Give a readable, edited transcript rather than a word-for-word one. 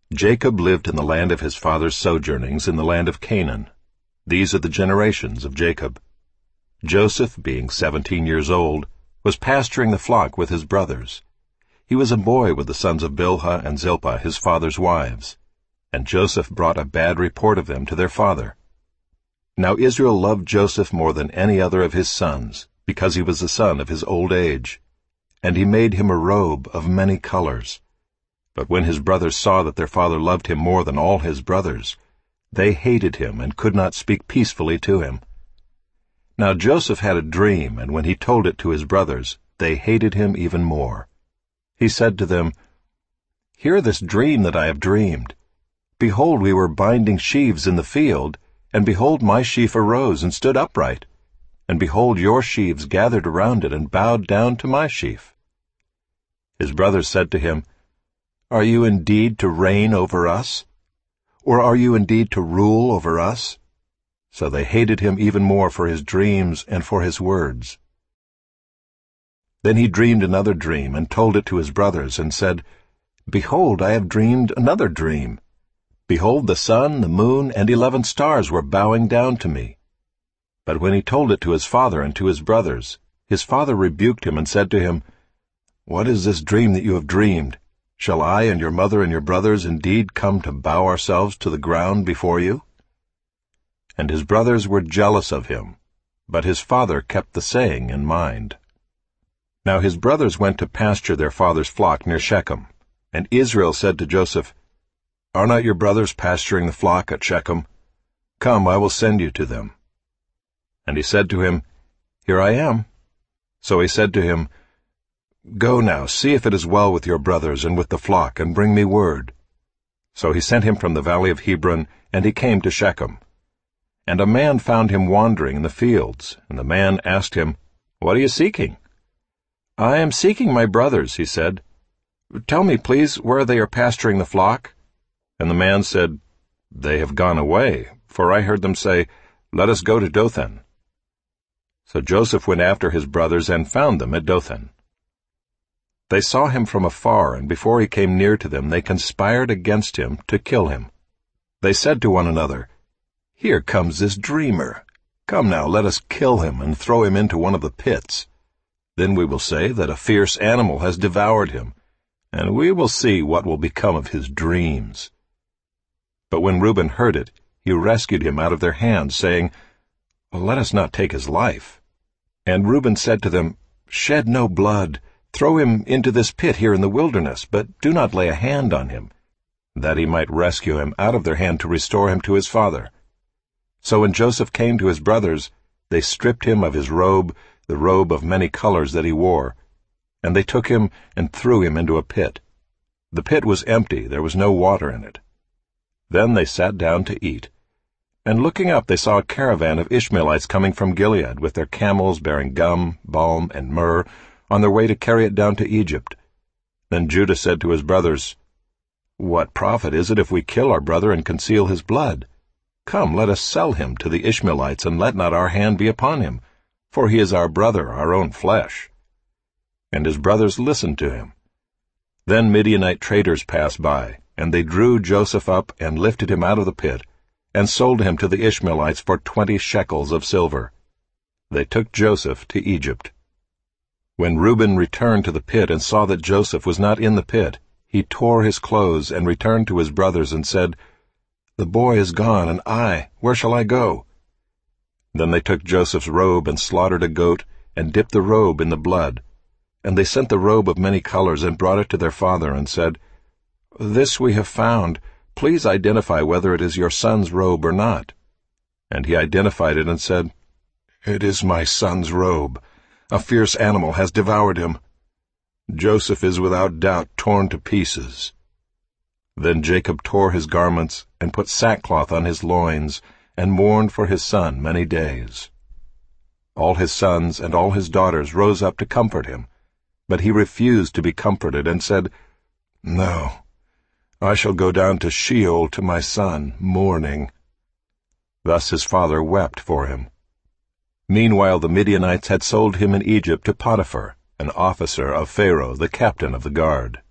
Jacob lived in the land of his father's sojournings in the land of Canaan. These are the generations of Jacob. Joseph, being 17 years old, was pasturing the flock with his brothers. He was a boy with the sons of Bilhah and Zilpah, his father's wives. And Joseph brought a bad report of them to their father. Now Israel loved Joseph more than any other of his sons, because he was the son of his old age. And he made him a robe of many colors. But when his brothers saw that their father loved him more than all his brothers, they hated him and could not speak peacefully to him. Now Joseph had a dream, and when he told it to his brothers, they hated him even more. He said to them, "Hear this dream that I have dreamed. Behold, we were binding sheaves in the field, and behold, my sheaf arose and stood upright. And behold, your sheaves gathered around it and bowed down to my sheaf." His brothers said to him, "Are you indeed to reign over us? Or are you indeed to rule over us?" So they hated him even more for his dreams and for his words. Then he dreamed another dream and told it to his brothers and said, "Behold, I have dreamed another dream. Behold, the sun, the moon, and 11 stars were bowing down to me." But when he told it to his father and to his brothers, his father rebuked him and said to him, "What is this dream that you have dreamed? Shall I and your mother and your brothers indeed come to bow ourselves to the ground before you?" And his brothers were jealous of him, but his father kept the saying in mind. Now his brothers went to pasture their father's flock near Shechem, and Israel said to Joseph, "Are not your brothers pasturing the flock at Shechem? Come, I will send you to them." And he said to him, "Here I am." So he said to him, "Go now, see if it is well with your brothers and with the flock, and bring me word." So he sent him from the valley of Hebron, and he came to Shechem. And a man found him wandering in the fields, and the man asked him, "What are you seeking?" "I am seeking my brothers," he said. "Tell me, please, where they are pasturing the flock." And the man said, "They have gone away, for I heard them say, 'Let us go to Dothan.'" So Joseph went after his brothers and found them at Dothan. They saw him from afar, and before he came near to them, they conspired against him to kill him. They said to one another, "Here comes this dreamer. Come now, let us kill him and throw him into one of the pits. Then we will say that a fierce animal has devoured him, and we will see what will become of his dreams." But when Reuben heard it, he rescued him out of their hands, saying, "Let us not take his life." And Reuben said to them, "Shed no blood. Throw him into this pit here in the wilderness, but do not lay a hand on him," that he might rescue him out of their hand to restore him to his father. So when Joseph came to his brothers, they stripped him of his robe, the robe of many colors that he wore, and they took him and threw him into a pit. The pit was empty, there was no water in it. Then they sat down to eat. And looking up, they saw a caravan of Ishmaelites coming from Gilead with their camels bearing gum, balm, and myrrh, on their way to carry it down to Egypt. Then Judah said to his brothers, "What profit is it if we kill our brother and conceal his blood? Come, let us sell him to the Ishmaelites, and let not our hand be upon him, for he is our brother, our own flesh." And his brothers listened to him. Then Midianite traders passed by, and they drew Joseph up and lifted him out of the pit, and sold him to the Ishmaelites for 20 shekels of silver. They took Joseph to Egypt. When Reuben returned to the pit and saw that Joseph was not in the pit, he tore his clothes and returned to his brothers and said, "The boy is gone, and where shall I go?" Then they took Joseph's robe and slaughtered a goat and dipped the robe in the blood. And they sent the robe of many colors and brought it to their father and said, "This we have found. Please identify whether it is your son's robe or not." And he identified it and said, "It is my son's robe. A fierce animal has devoured him. Joseph is without doubt torn to pieces." Then Jacob tore his garments and put sackcloth on his loins and mourned for his son many days. All his sons and all his daughters rose up to comfort him, but he refused to be comforted and said, "No, I shall go down to Sheol to my son, mourning." Thus his father wept for him. Meanwhile the Midianites had sold him in Egypt to Potiphar, an officer of Pharaoh, the captain of the guard.